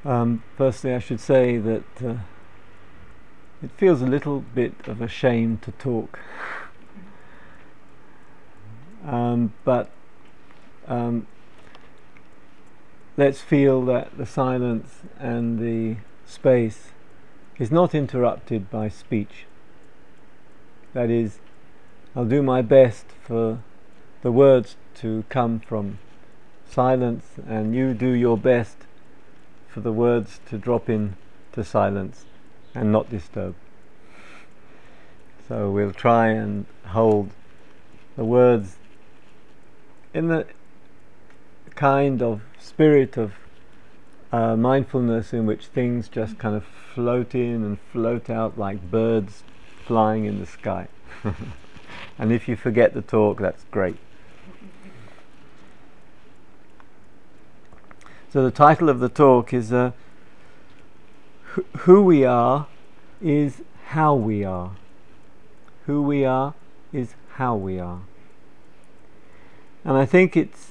Firstly, I should say that it feels a little bit of a shame to talk, but let's feel that the silence and the space is not interrupted by speech. That is, I'll do my best for the words to come from silence, and you do your best for the words to drop in to silence and not disturb. So we'll try and hold the words in the kind of spirit of mindfulness in which things just kind of float in and float out like birds flying in the sky. And if you forget the talk, that's great. So the title of the talk is Who We Are is How We Are. Who we are is how we are. And I think it's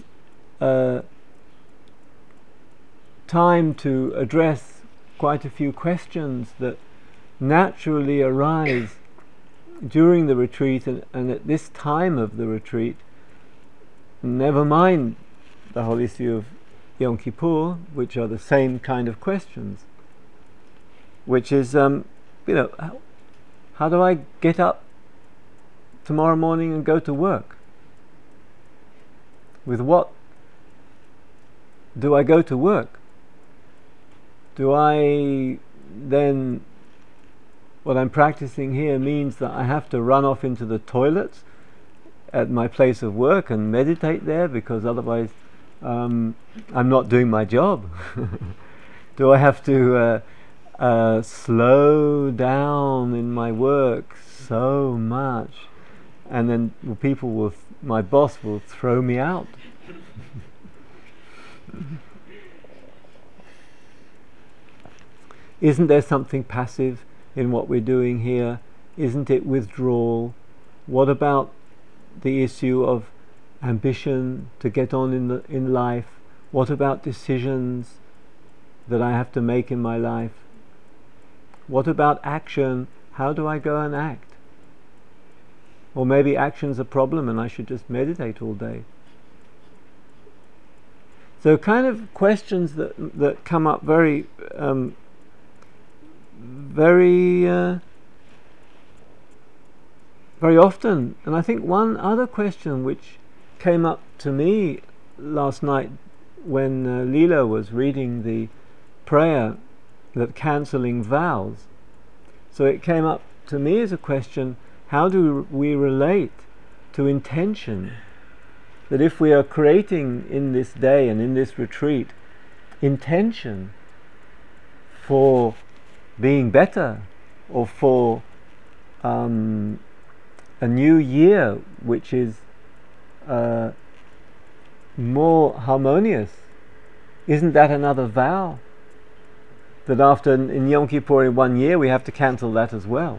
time to address quite a few questions that naturally arise during the retreat and at this time of the retreat, never mind the whole issue of Yom Kippur, which are the same kind of questions, which is, how do I get up tomorrow morning and go to work? With what do I go to work? Do I then, what I'm practicing here means that I have to run off into the toilets at my place of work and meditate there, because otherwise I'm not doing my job? Do I have to slow down in my work so much, and then my boss will throw me out? Isn't there something passive in what we're doing here? Isn't it withdrawal? What about the issue of ambition to get on in life? What about decisions that I have to make in my life? What about action? How do I go and act? Or maybe action's a problem and I should just meditate all day. So kind of questions that come up very often. And I think one other question which came up to me last night when Leela was reading the prayer that cancelling vows. So it came up to me as a question: how do we relate to intention? That if we are creating in this day and in this retreat intention for being better, or for a new year which is more harmonious, isn't that another vow? That after in Yom Kippur in 1 year we have to cancel that as well.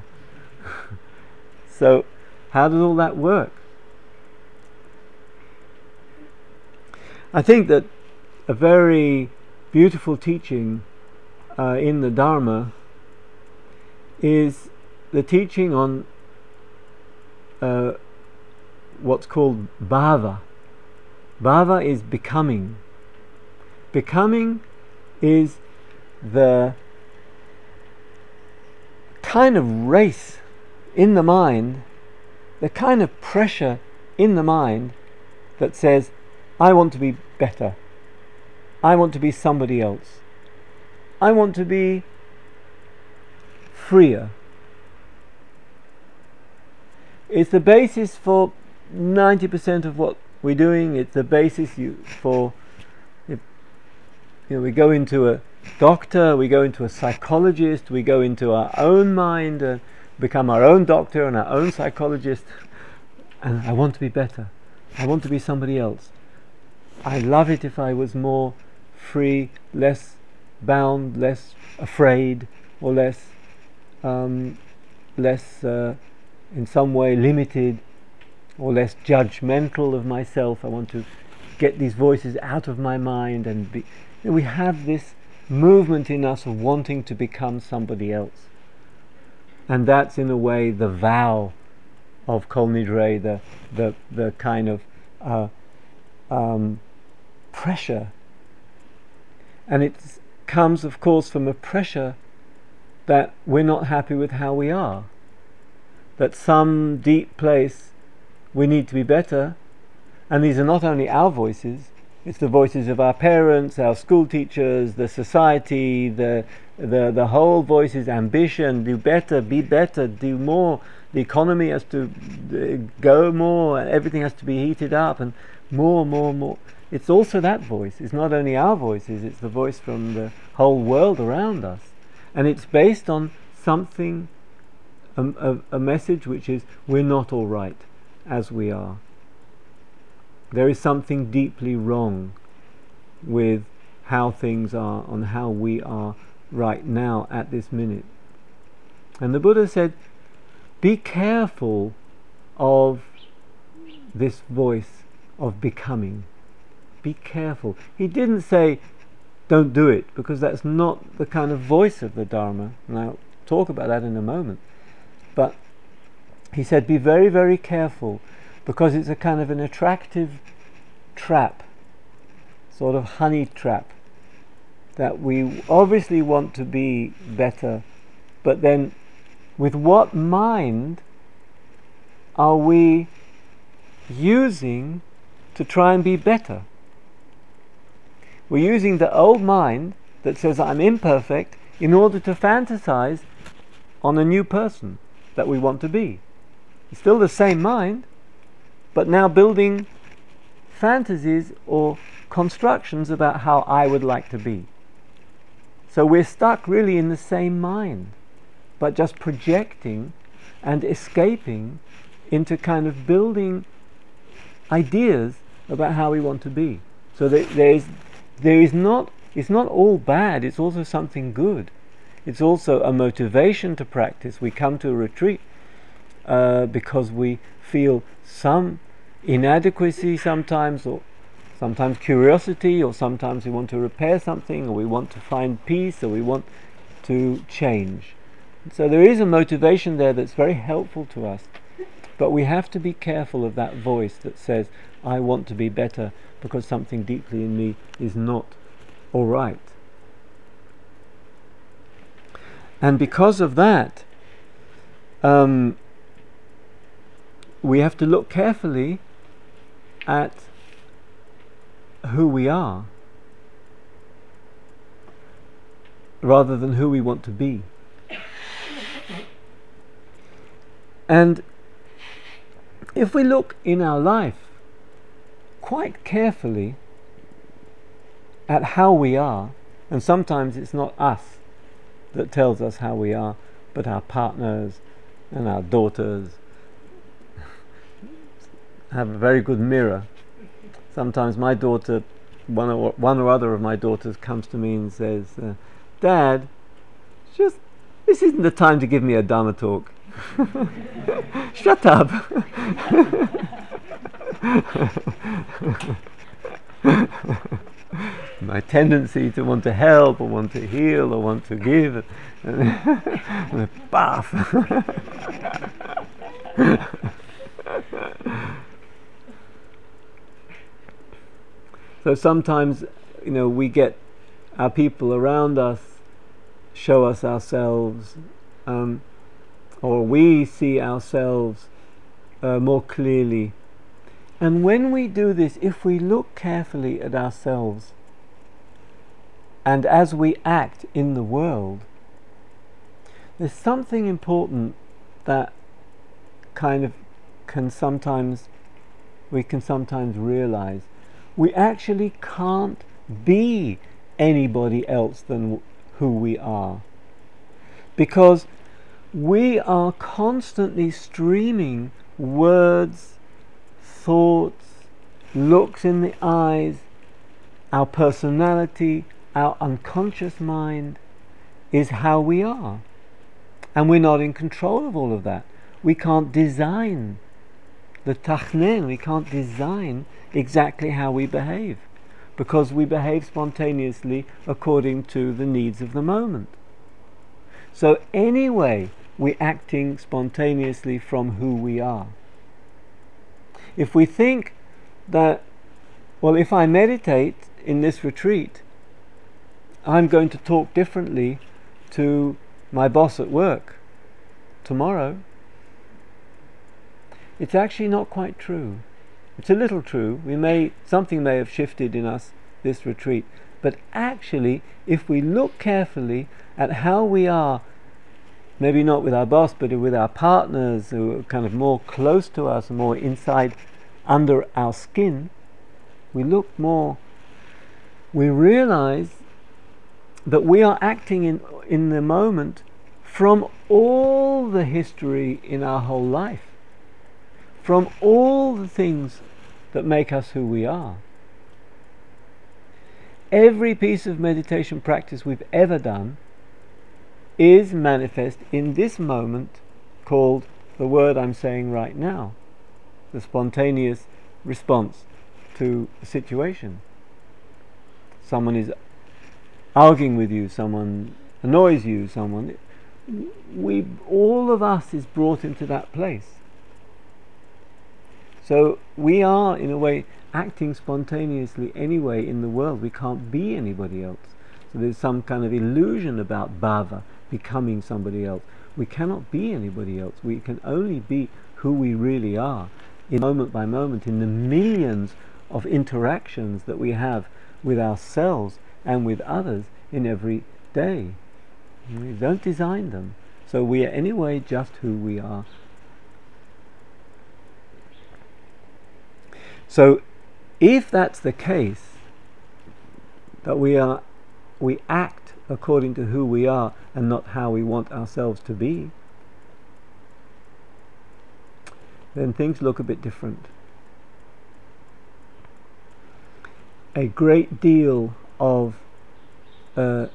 So how does all that work? I think that a very beautiful teaching in the Dharma is the teaching on what's called bhava. Bhava is becoming. Becoming is the kind of race in the mind, the kind of pressure in the mind that says, I want to be better, I want to be somebody else, I want to be freer. It's the basis for 90% of what we're doing. It's the basis for, if we go into a doctor, we go into a psychologist, we go into our own mind and become our own doctor and our own psychologist, and I want to be better, I want to be somebody else. I love it if I was more free, less bound, less afraid, or less in some way limited, or less judgmental of myself. I want to get these voices out of my mind and be. We have this movement in us of wanting to become somebody else. And that's in a way the vow of Kol Nidre, the kind of pressure. And it comes, of course, from a pressure that we're not happy with how we are. That some deep place we need to be better. And these are not only our voices, it's the voices of our parents, our school teachers, the society, the whole voices, ambition, do better, be better, do more. The economy has to go more, and everything has to be heated up, and more. It's also that voice. It's not only our voices, it's the voice from the whole world around us. And it's based on something, a message which is, we're not all right as we are. There is something deeply wrong with how things are, on how we are right now at this minute. And the Buddha said, be careful of this voice of becoming. Be careful. He didn't say don't do it, because that's not the kind of voice of the Dharma, and I'll talk about that in a moment. But he said be very, very careful, because it's a kind of an attractive trap, sort of honey trap, that we obviously want to be better, but then with what mind are we using to try and be better? We're using the old mind that says I'm imperfect in order to fantasize on a new person that we want to be. It's still the same mind, but now building fantasies or constructions about how I would like to be. So we're stuck really in the same mind, but just projecting and escaping into kind of building ideas about how we want to be. So it's not all bad, it's also something good. It's also a motivation to practice. We come to a retreat because we feel some inadequacy sometimes, or sometimes curiosity, or sometimes we want to repair something, or we want to find peace, or we want to change. So there is a motivation there that's very helpful to us, but we have to be careful of that voice that says I want to be better because something deeply in me is not all right. And because of that, we have to look carefully at who we are rather than who we want to be. And if we look in our life quite carefully at how we are, and sometimes it's not us that tells us how we are, but our partners and our daughters have a very good mirror. Sometimes my daughter, one or other of my daughters, comes to me and says, Dad, this isn't the time to give me a Dharma talk. Shut up. My tendency to want to help, or want to heal, or want to give, and bath. So sometimes, we get our people around us show us ourselves, or we see ourselves more clearly. And when we do this, if we look carefully at ourselves, and as we act in the world, there's something important that we can sometimes realize. We actually can't be anybody else than who we are, because we are constantly streaming words, thoughts, looks in the eyes, our personality, our unconscious mind is how we are. And we're not in control of all of that. We can't design the tachnen, we can't design exactly how we behave. because we behave spontaneously according to the needs of the moment. So anyway, we're acting spontaneously from who we are. If we think that, well, if I meditate in this retreat, I'm going to talk differently to my boss at work tomorrow, it's actually not quite true. It's a little true. Something may have shifted in us this retreat, but actually, if we look carefully at how we are, maybe not with our boss, but with our partners who are kind of more close to us, more inside, under our skin, we realize that we are acting in the moment from all the history in our whole life, from all the things that make us who we are. Every piece of meditation practice we've ever done is manifest in this moment, called the word I'm saying right now, the spontaneous response to a situation. Someone is arguing with you, someone annoys you, all of us is brought into that place. So we are, in a way, acting spontaneously anyway in the world. We can't be anybody else. So there's some kind of illusion about bhava, becoming somebody else. We cannot be anybody else. We can only be who we really are, in moment by moment, in the millions of interactions that we have with ourselves and with others in every day. We don't design them. So we are anyway just who we are. So if that's the case, that we act according to who we are and not how we want ourselves to be, then things look a bit different. A great deal of the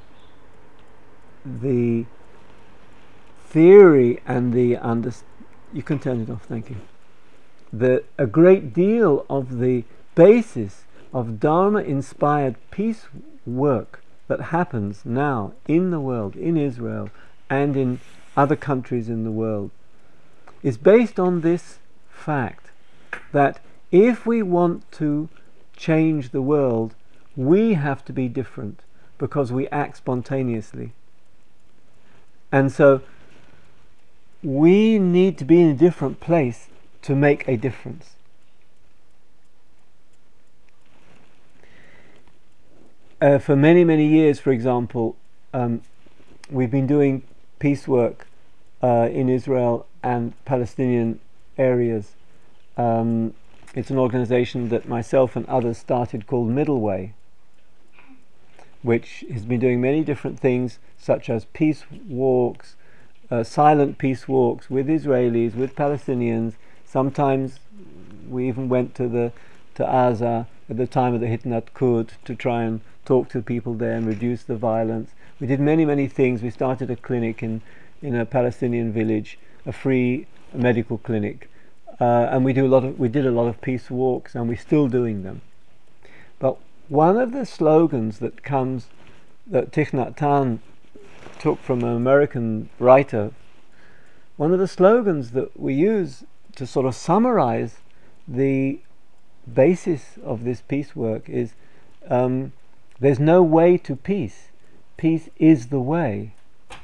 theory and you can turn it off, thank you. A great deal of the basis of Dharma-inspired peace work that happens now in the world, in Israel and in other countries in the world, is based on this fact that if we want to change the world, we have to be different because we act spontaneously. And so we need to be in a different place to make a difference. For many, many years, for example, we've been doing peace work in Israel and Palestinian areas. It's an organization that myself and others started called Middle Way, which has been doing many different things, such as peace walks, silent peace walks with Israelis, with Palestinians. Sometimes we even went to Gaza at the time of the Hitnat to try and talk to people there and reduce the violence. We did many, many things. We started a clinic in a Palestinian village, a free medical clinic, and we did a lot of peace walks, and we're still doing them. But one of the slogans that Thich Nhat Hanh took from an American writer, one of the slogans that we use to sort of summarize the basis of this peace work is, there's no way to peace. Peace is the way.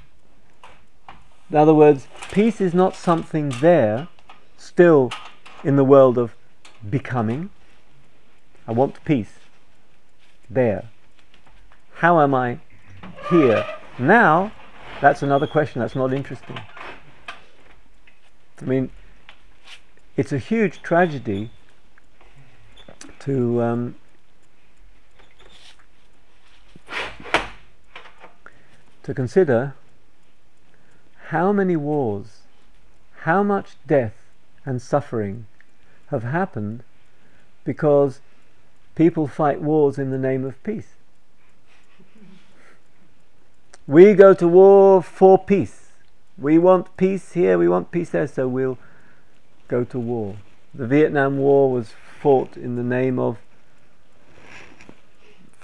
In other words, peace is not something there, still in the world of becoming. I want peace. There. How am I here? Now, that's another question. That's not interesting. I mean, it's a huge tragedy to consider how many wars, how much death and suffering have happened because people fight wars in the name of peace. We go to war for peace. We want peace here, we want peace there, so we'll go to war. The Vietnam War was fought in the name of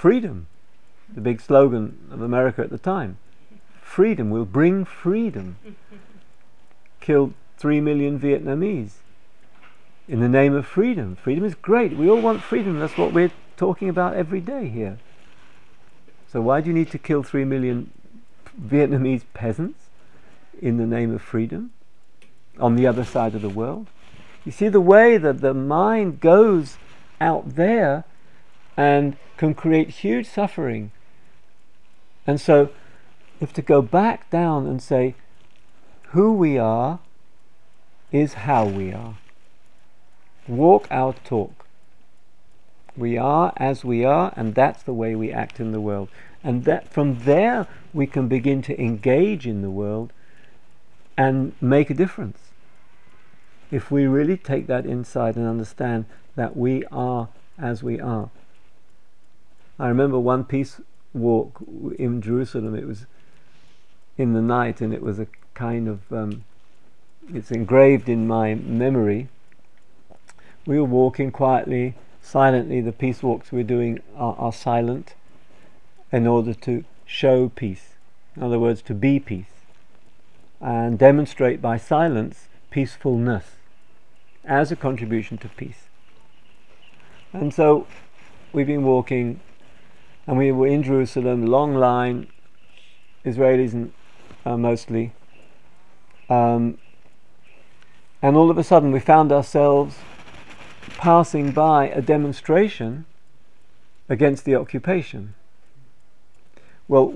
freedom, the big slogan of America at the time. Freedom, we'll bring freedom. Killed 3 million Vietnamese in the name of freedom. Freedom is great. We all want freedom. That's what we're talking about every day here. So why do you need to kill 3 million Vietnamese peasants in the name of freedom on the other side of the world? You see the way that the mind goes out there and can create huge suffering. And so if to go back down and say who we are is how we are. Walk our talk. We are as we are, and that's the way we act in the world. And that from there we can begin to engage in the world and make a difference. If we really take that insight and understand that we are as we are. I remember one peace walk in Jerusalem. It was in the night, and it was a kind of it's engraved in my memory. We were walking quietly, silently. The peace walks we're doing are silent in order to show peace. In other words, to be peace and demonstrate by silence peacefulness as a contribution to peace. And so we've been walking, and we were in Jerusalem, long line, Israelis mostly, and all of a sudden we found ourselves passing by a demonstration against the occupation. Well,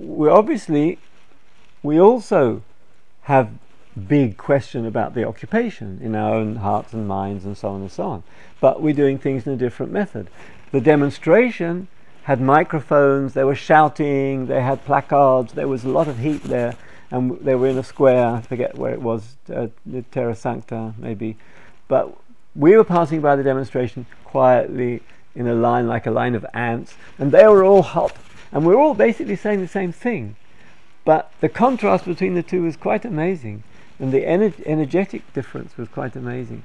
we also have big question about the occupation in our own hearts and minds, and so on and so on, but we're doing things in a different method. The demonstration had microphones, they were shouting, they had placards, there was a lot of heat there, and they were in a square, I forget where it was, Terra Sancta maybe, but we were passing by the demonstration quietly in a line, like a line of ants, and they were all hot, and we were all basically saying the same thing, but the contrast between the two was quite amazing, and the energetic difference was quite amazing.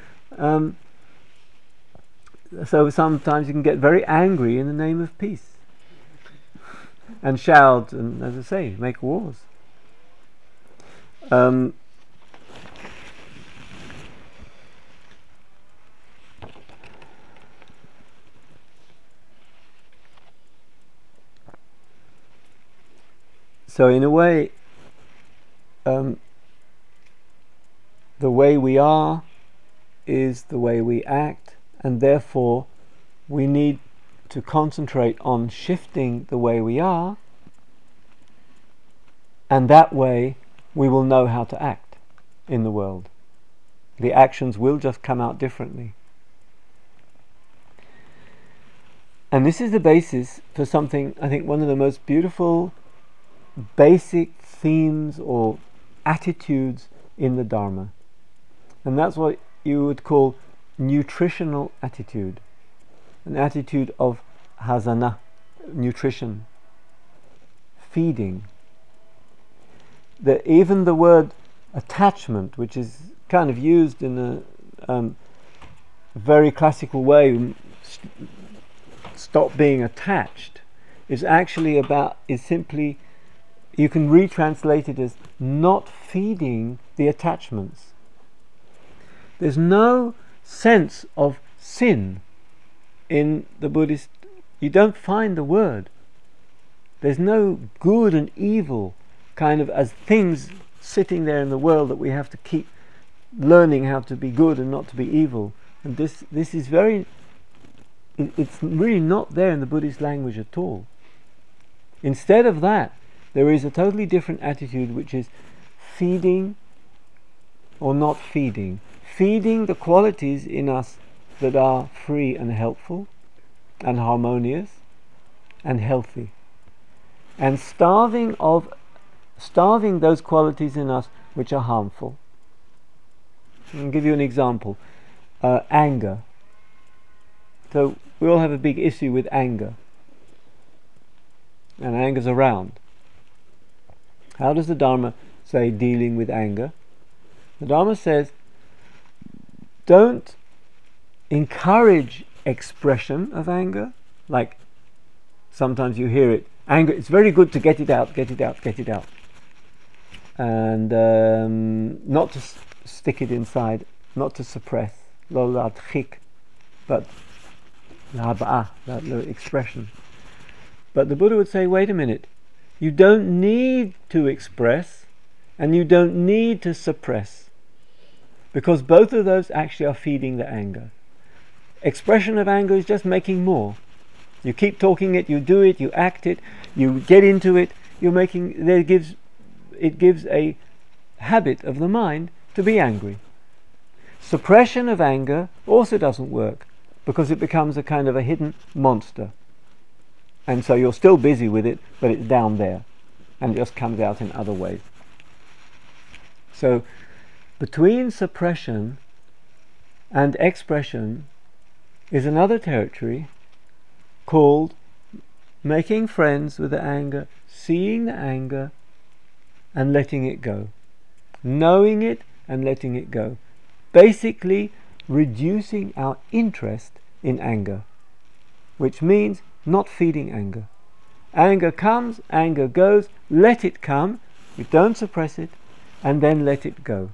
So sometimes you can get very angry in the name of peace and shout, and as I say, make wars. So in a way, the way we are is the way we act, and therefore we need to concentrate on shifting the way we are, and that way we will know how to act in the world. The actions will just come out differently. And this is the basis for something, I think, one of the most beautiful basic themes or attitudes in the Dharma, and that's what you would call nutritional attitude, an attitude of hasana, nutrition, feeding. That even the word attachment, which is kind of used in a very classical way, stop being attached, is actually is simply, you can retranslate it as not feeding the attachments. There's no sense of sin in the Buddhist, you don't find the word. There's no good and evil kind of as things sitting there in the world that we have to keep learning how to be good and not to be evil. And this is very, it's really not there in the Buddhist language at all. Instead of that, there is a totally different attitude, which is feeding or not feeding. Feeding the qualities in us that are free and helpful and harmonious and healthy, and starving those qualities in us which are harmful. I'll give you an example. Anger. So we all have a big issue with anger, and anger's around. How does the Dharma say dealing with anger? The Dharma says, don't encourage expression of anger, like Sometimes you hear it. Anger, it's very good to get it out, get it out, get it out. And not to stick it inside, not to suppress. Lo ladchik, but la that expression. But the Buddha would say, wait a minute, you don't need to express and you don't need to suppress, because both of those actually are feeding the anger. Expression of anger is just making more. You keep talking it, you do it, you act it, you get into it, it gives a habit of the mind to be angry. Suppression of anger also doesn't work, because it becomes a kind of a hidden monster. And so you're still busy with it, but it's down there, and it just comes out in other ways. So between suppression and expression is another territory called making friends with the anger, seeing the anger and letting it go, knowing it and letting it go. Basically reducing our interest in anger, which means not feeding anger. Anger comes, anger goes, let it come, we don't suppress it, and then let it go.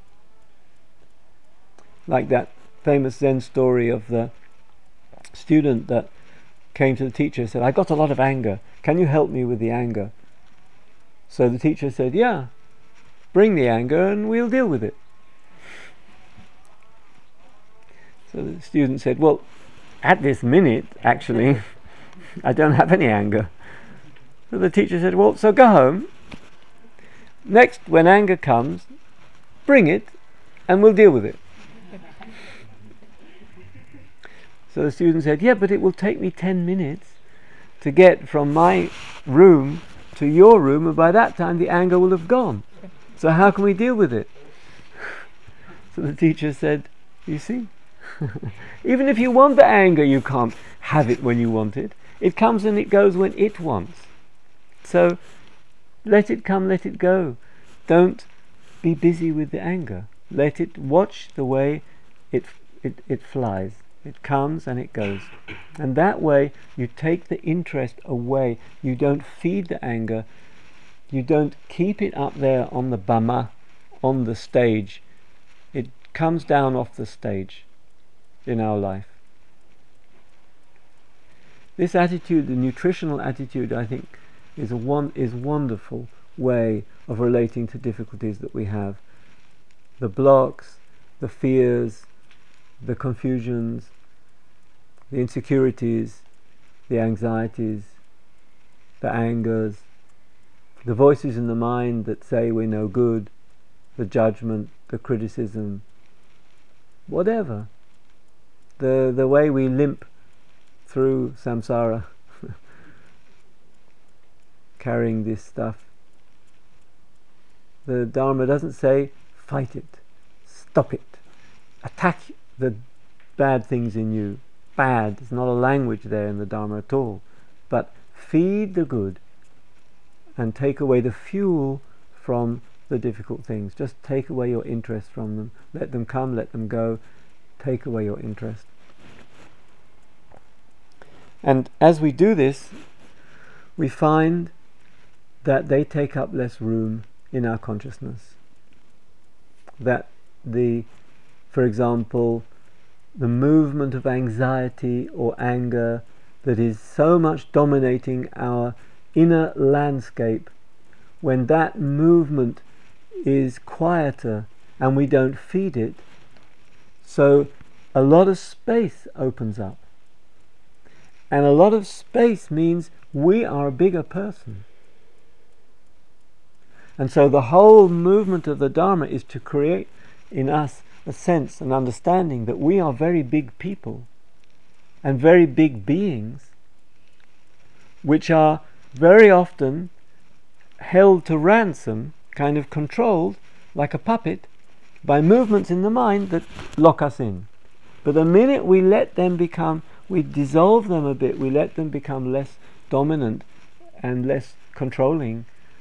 Like that famous Zen story of the student that came to the teacher and said, I got a lot of anger, can you help me with the anger? So the teacher said, yeah, bring the anger and we'll deal with it. So the student said, well, at this minute, actually, I don't have any anger. So the teacher said, well, so go home. Next, when anger comes, bring it and we'll deal with it. So the student said, yeah, but it will take me 10 minutes to get from my room to your room, and by that time the anger will have gone. So how can we deal with it? So the teacher said, you see, even if you want the anger, you can't have it when you want it. It comes and it goes when it wants. So let it come, let it go. Don't be busy with the anger. Let it, watch the way it flies. It comes and it goes. And that way you take the interest away. You don't feed the anger. You don't keep it up there on the bama, on the stage. It comes down off the stage in our life. This attitude, the nutritional attitude, I think is wonderful way of relating to difficulties that we have. The blocks, the fears, the confusions, the insecurities, the anxieties, the angers, the voices in the mind that say we're no good, the judgment, the criticism, whatever. The way we limp through samsara, carrying this stuff. The Dharma doesn't say fight it, stop it, attack the bad things in you. Bad, there's not a language there in the Dharma at all. But feed the good and take away the fuel from the difficult things. Just take away your interest from them. Let them come, let them go. Take away your interest. And as we do this, we find that they take up less room in our consciousness. That for example, the movement of anxiety or anger that is so much dominating our inner landscape, when that movement is quieter and we don't feed it, so a lot of space opens up. And a lot of space means we are a bigger person. And so the whole movement of the Dharma is to create in us a sense, an understanding that we are very big people and very big beings, which are very often held to ransom, kind of controlled like a puppet, by movements in the mind that lock us in. But the minute we let them we dissolve them a bit, we let them become less dominant and less controlling,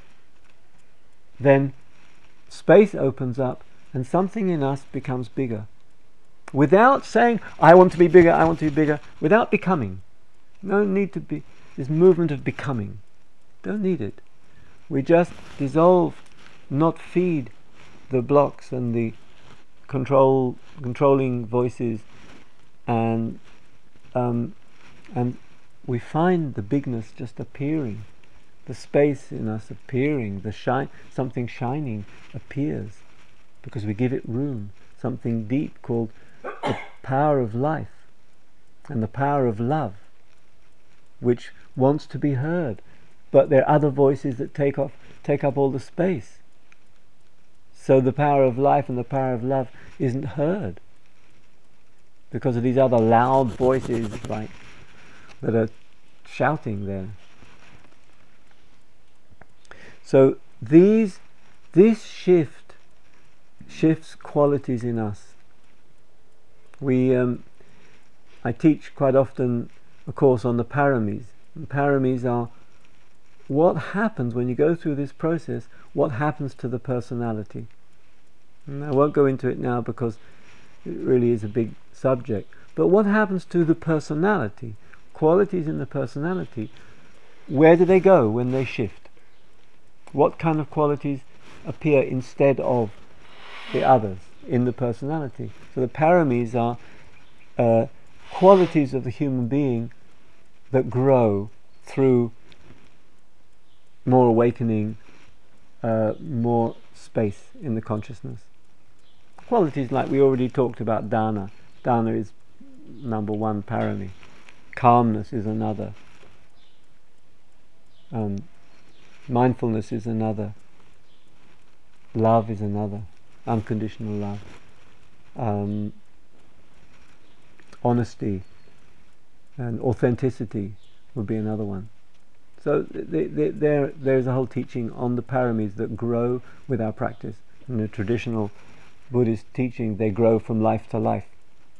then space opens up and something in us becomes bigger. Without saying, I want to be bigger, I want to be bigger, without becoming. No need to be. this movement of becoming. Don't need it. We just dissolve, not feed the blocks and the controlling voices, and we find the bigness just appearing, the space in us appearing, something shining appears because we give it room. Something deep called the power of life and the power of love, which wants to be heard, but there are other voices that take up all the space. So the power of life and the power of love isn't heard because of these other loud voices that are shouting there. So this shifts qualities in us. I teach quite often a course on the paramis. And paramis are what happens when you go through this process, what happens to the personality. And I won't go into it now because it really is a big subject. But what happens to the personality, qualities in the personality, where do they go when they shift? What kind of qualities appear instead of the others in the personality? So the paramis are qualities of the human being that grow through more awakening, more space in the consciousness. Qualities like we already talked about, dana. Dana is number one parami. Calmness is another. Mindfulness is another. Love is another. Unconditional love. Honesty and authenticity would be another one. So there's a whole teaching on the paramis that grow with our practice. In the traditional Buddhist teaching, they grow from life to life.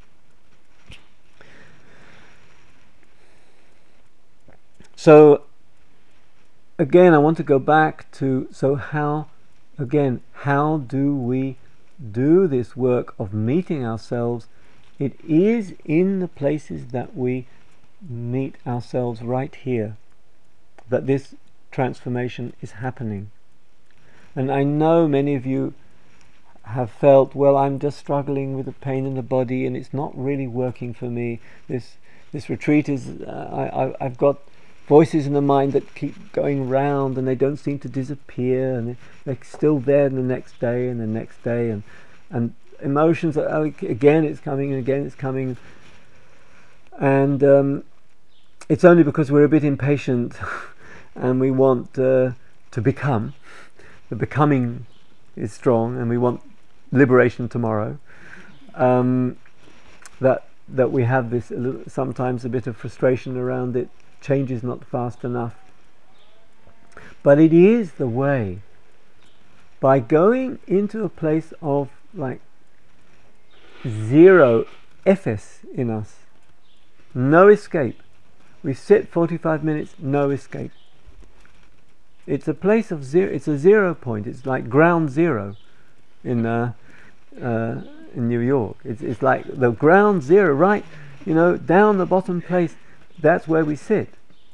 So again, I want to go back to, how do we do this work of meeting ourselves? It is in the places that we meet ourselves right here that this transformation is happening. And I know many of you have felt, well, I'm just struggling with the pain in the body and it's not really working for me. This retreat is, I've got voices in the mind that keep going round and they don't seem to disappear, and they're still there the next day and the next day, and emotions are, again it's coming and again it's coming, and it's only because we're a bit impatient and we want to become. The becoming is strong and we want liberation tomorrow, that we have this sometimes a bit of frustration around it. Change is not fast enough, but it is the way. By going into a place of zero ephes in us, no escape. We sit 45 minutes, no escape. It's a place of zero. It's a 0 point. It's like ground zero in New York. It's like the ground zero, right? Down the bottom place. That's where we sit.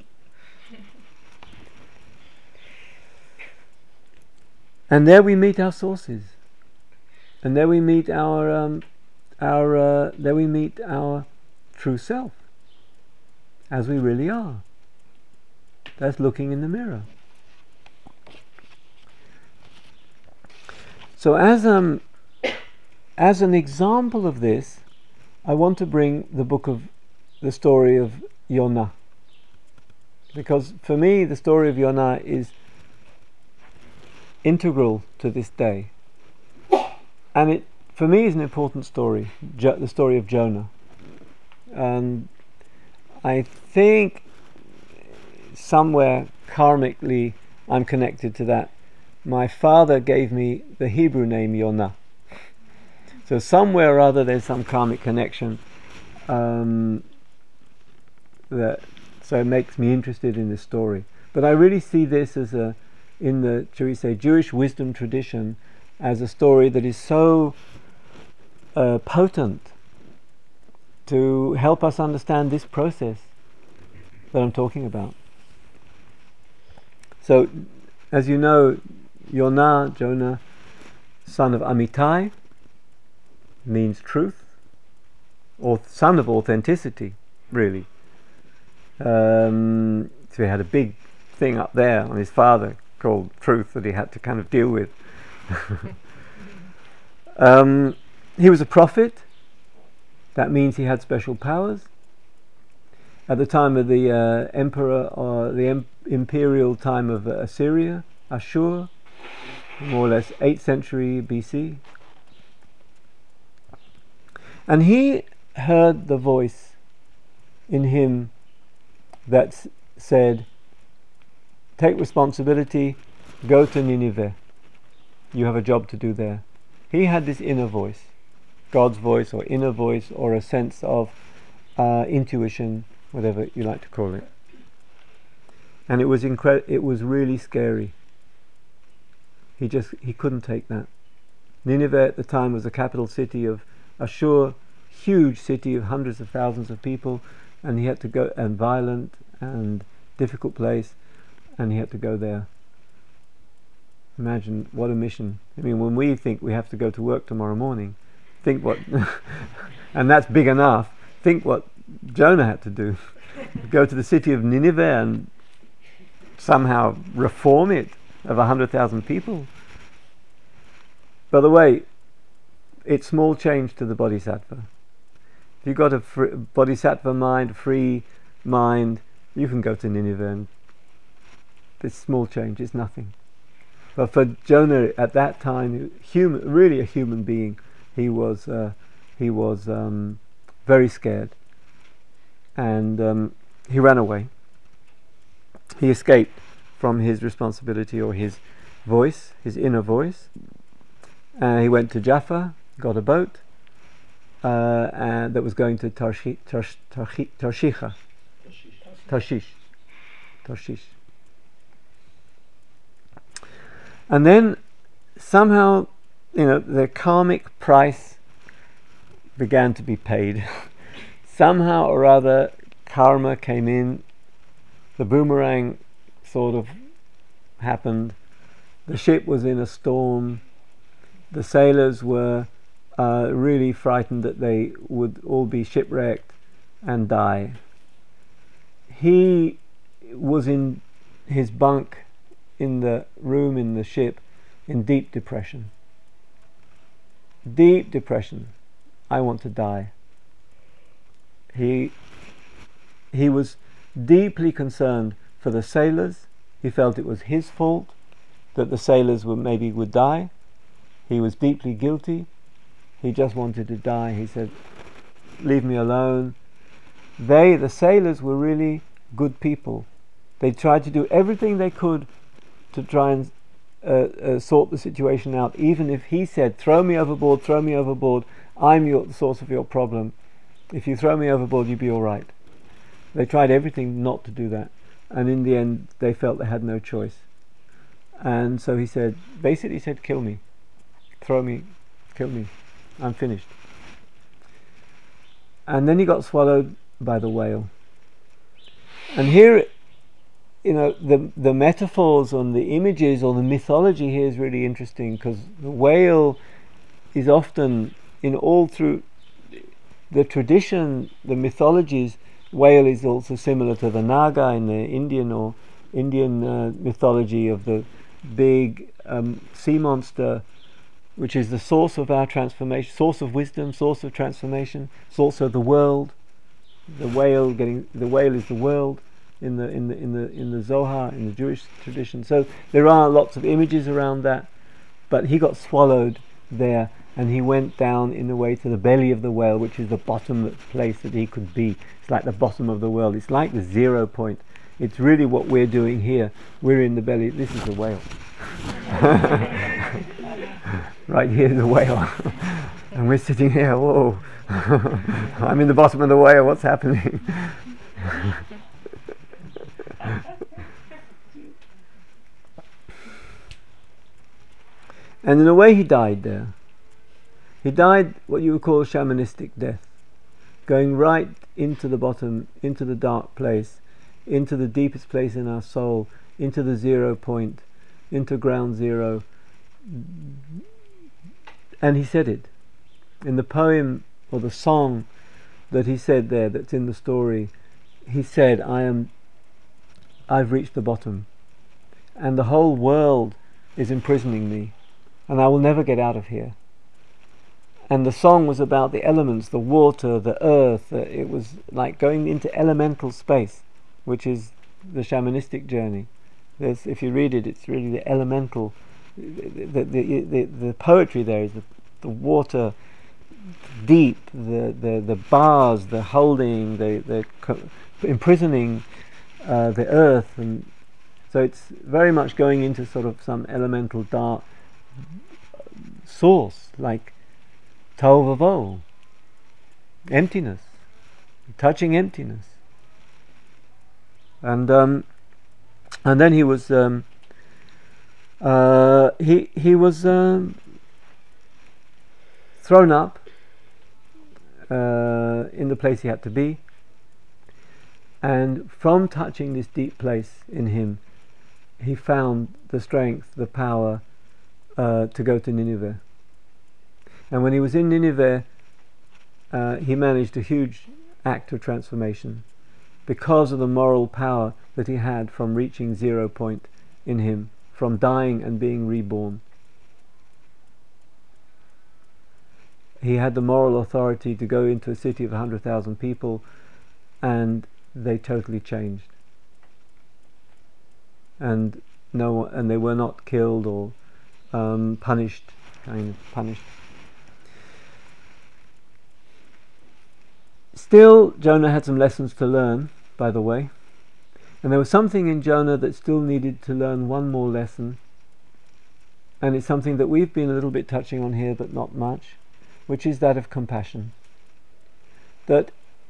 And there we meet our sources, and there we meet our true self, as we really are. That's looking in the mirror. So as an example of this, I want to bring the story of Yona, because for me the story of Yona is integral to this day, and it for me is an important story, the story of Jonah. And I think somewhere karmically I'm connected to that. My father gave me the Hebrew name Yonah, so somewhere or other there's some karmic connection, so it makes me interested in this story. But I really see this as in the, shall we say, Jewish wisdom tradition, as a story that is so potent to help us understand this process that I'm talking about. So, as you know, Jonah, son of Amittai, means truth, or son of authenticity, really. So he had a big thing up there on his father called truth that he had to kind of deal with. He was a prophet. That means he had special powers. At the time of the emperor, or the imperial time of Assyria, Ashur, more or less 8th century BC. And he heard the voice in him that said, take responsibility, go to Nineveh. You have a job to do there. He had this inner voice, God's voice or inner voice, or a sense of intuition, whatever you like to call it. And it was it was really scary. He couldn't take that. Nineveh at the time was the capital city of Ashur, huge city of hundreds of thousands of people, and he had to go, and violent and difficult place, and he had to go there. Imagine what a mission. I mean, when we think we have to go to work tomorrow morning, think what and that's big enough. Think what Jonah had to do. Go to the city of Nineveh and somehow reform it, of 100,000 people. By the way, it's small change to the bodhisattva. If you've got a bodhisattva mind, free mind, you can go to Nineveh, and it's small change, it's nothing. But for Jonah at that time, really a human being, he was very scared, and he ran away. He escaped from his responsibility, or his voice, his inner voice. He went to Jaffa, got a boat, and that was going to Tarshish. And then somehow, the karmic price began to be paid. Somehow or other, karma came in, the boomerang sort of happened, the ship was in a storm, the sailors were really frightened that they would all be shipwrecked and die. He was in his bunk in the room in the ship in deep depression. Deep depression. I want to die. He was deeply concerned for the sailors. He felt it was his fault that the sailors would die. He was deeply guilty. He just wanted to die. He said, leave me alone. The sailors were really good people. They tried to do everything they could to try and sort the situation out. Even if he said, throw me overboard, I'm the source of your problem. If you throw me overboard, you'll be all right. They tried everything not to do that, and in the end they felt they had no choice. And so he basically said, kill me, throw me, kill me, I'm finished. And then he got swallowed by the whale. And here, the metaphors and the images or the mythology here is really interesting, because the whale is often all through the tradition, the mythologies. Whale is also similar to the Naga in the Indian mythology of the big sea monster, which is the source of our transformation, source of wisdom, source of transformation, source of the world. The whale is the world in the Zohar, in the Jewish tradition. So there are lots of images around that. But he got swallowed there, and he went down in a way to the belly of the whale, which is the bottom place that he could be. It's like the bottom of the world. It's like the 0 point. It's really what we're doing here. We're in the belly. This is the whale. Right here is the whale. And we're sitting here. Whoa. I'm in the bottom of the whale. What's happening? And in a way he died there. He died what you would call a shamanistic death, going right into the bottom, into the dark place, into the deepest place in our soul, into the 0 point, into ground zero. And he said it. In the poem or the song that he said there, that's in the story, he said, I've reached the bottom, and the whole world is imprisoning me, and I will never get out of here. And the song was about the elements, the water, the earth. It was like going into elemental space, which is the shamanistic journey. If you read it, it's really the elemental. The poetry there is the water deep, the bars, the holding, the imprisoning the earth, and so it's very much going into sort of some elemental dark source, like Tau emptiness, touching emptiness. And then he was he was thrown up in the place he had to be, and from touching this deep place in him, he found the strength, the power to go to Nineveh. And when he was in Nineveh, he managed a huge act of transformation because of the moral power that he had from reaching 0 point in him, from dying and being reborn. He had the moral authority to go into a city of 100,000 people, and they totally changed. And they were not killed or punished. Still, Jonah had some lessons to learn, by the way, and there was something in Jonah that still needed to learn one more lesson, and it's something that we've been a little bit touching on here, but not much, which is that of compassion. That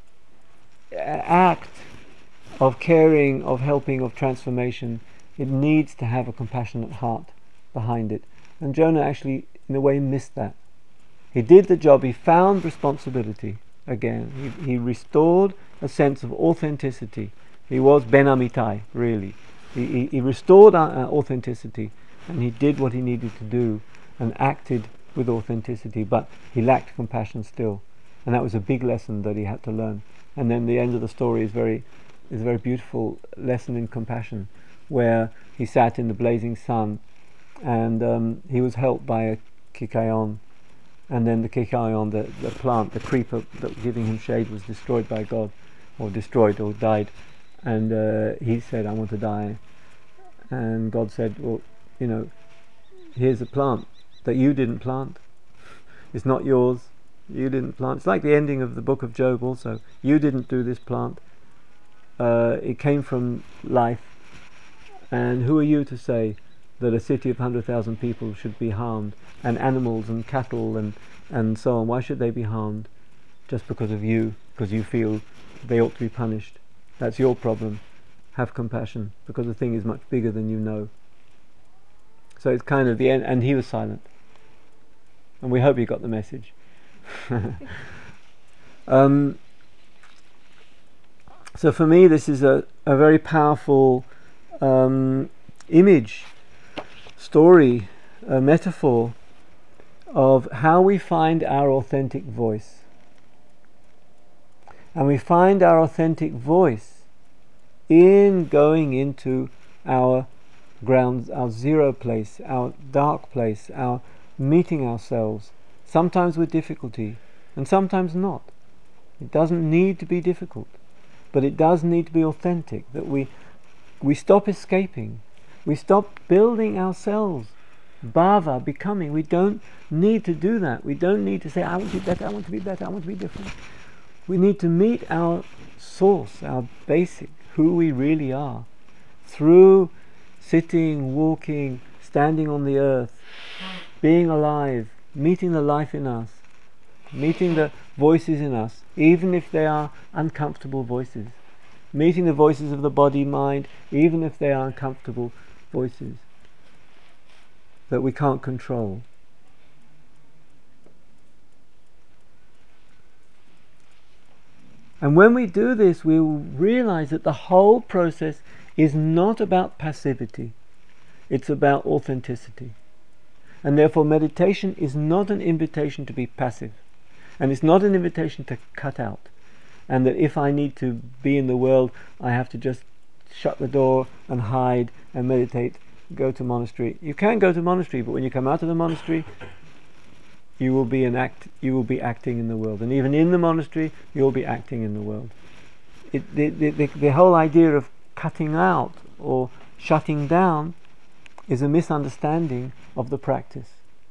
act of caring, of helping, of transformation, it needs to have a compassionate heart behind it. And Jonah actually, in a way, missed that. He did the job, he found responsibility again. He restored a sense of authenticity. He was Ben Amittai, really. He restored our authenticity, and he did what he needed to do and acted with authenticity, but he lacked compassion still, and that was a big lesson that he had to learn. And then the end of the story is a very beautiful lesson in compassion, where he sat in the blazing sun, and he was helped by a kikayon, and then the kikayon, the plant, the creeper that was giving him shade, was destroyed by God, or died, and he said, I want to die. And God said, well, here's a plant that you didn't plant. It's not yours. You didn't plant. It's like the ending of the book of Job also. You didn't do this plant. It came from life. And who are you to say that a city of 100,000 people should be harmed, and animals and cattle and so on? Why should they be harmed just because of you, because you feel they ought to be punished? That's your problem. Have compassion, because the thing is much bigger than you know. So it's kind of the end, and he was silent. And we hope you got the message. So for me, this is a very powerful image, story, a metaphor of how we find our authentic voice. And we find our authentic voice in going into our ground, our 0 place, our dark place, our meeting ourselves, sometimes with difficulty and sometimes not. It doesn't need to be difficult, but it does need to be authentic, that we stop escaping, we stop building ourselves, bhava, becoming. We don't need to do that. We don't need to say, I want to be better, I want to be better, I want to be different. We need to meet our source, our basic, who we really are, through sitting, walking, standing on the earth, being alive, meeting the life in us, meeting the voices in us, even if they are uncomfortable voices, meeting the voices of the body, mind, even if they are uncomfortable voices that we can't control. And when we do this, we will realize that the whole process is not about passivity, it's about authenticity. And therefore meditation is not an invitation to be passive, and it's not an invitation to cut out, and that if I need to be in the world I have to just shut the door and hide and meditate, go to monastery. You can go to monastery, but when you come out of the monastery you will be acting in the world, and even in the monastery you'll be acting in the world. The whole idea of cutting out or shutting down is a misunderstanding of the practice.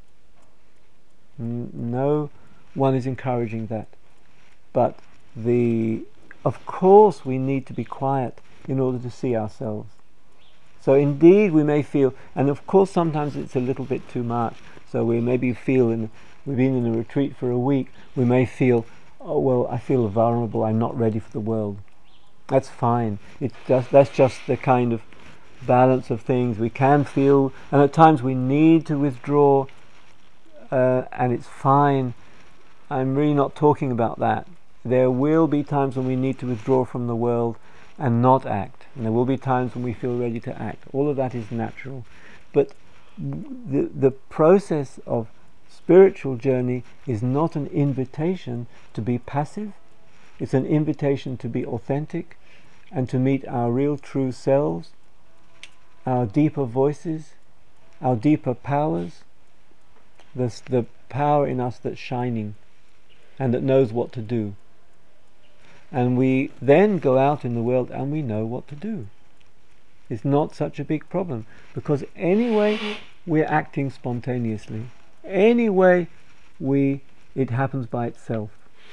No one is encouraging that, but of course we need to be quiet in order to see ourselves. So indeed we may feel, and of course sometimes it's a little bit too much, so we maybe feel, we've been in a retreat for a week, we may feel, oh well, I feel vulnerable, I'm not ready for the world. That's fine. That's just the kind of balance of things we can feel, and at times we need to withdraw, and it's fine. I'm really not talking about that. There will be times when we need to withdraw from the world and not act, and there will be times when we feel ready to act. All of that is natural, but the process of spiritual journey is not an invitation to be passive. It's an invitation to be authentic and to meet our real true selves, our deeper voices, our deeper powers, the power in us that's shining and that knows what to do. And we then go out in the world and we know what to do. It's not such a big problem, because anyway we're acting spontaneously. Anyway it happens by itself.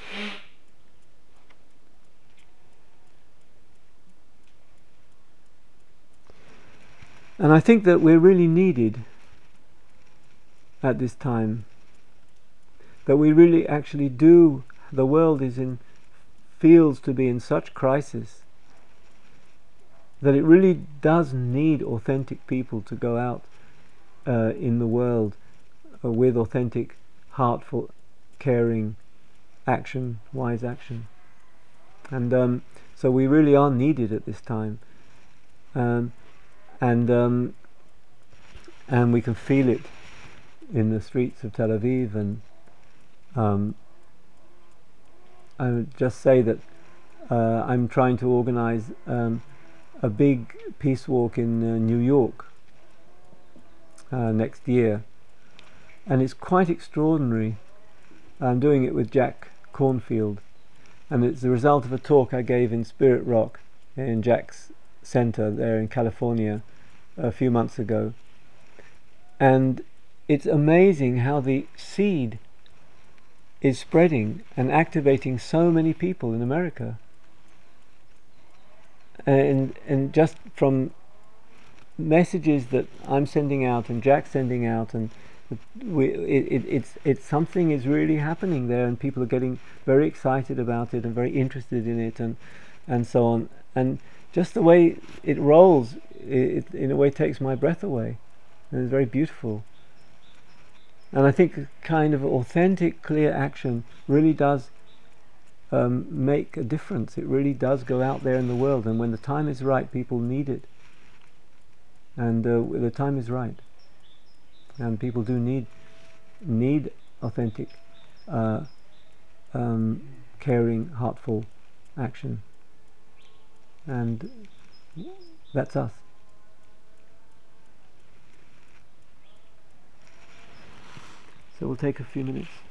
And I think that we're really needed at this time, that we really actually do. The world feels to be in such crisis that it really does need authentic people to go out in the world with authentic, heartful, caring action, wise action. And so we really are needed at this time. And we can feel it in the streets of Tel Aviv. And I would just say that I'm trying to organize a big peace walk in New York next year, and it's quite extraordinary. I'm doing it with Jack Cornfield, and it's the result of a talk I gave in Spirit Rock in Jack's center there in California a few months ago. And it's amazing how the seed is spreading and activating so many people in America, and just from messages that I'm sending out and Jack's sending out, and it's something is really happening there, and people are getting very excited about it and very interested in it, and so on. And just the way it rolls, it in a way takes my breath away, and it's very beautiful. And I think kind of authentic, clear action really does make a difference. It really does go out there in the world, and when the time is right, people need it. And the time is right, and people do need authentic, caring, heartful action, and that's us. So we'll take a few minutes.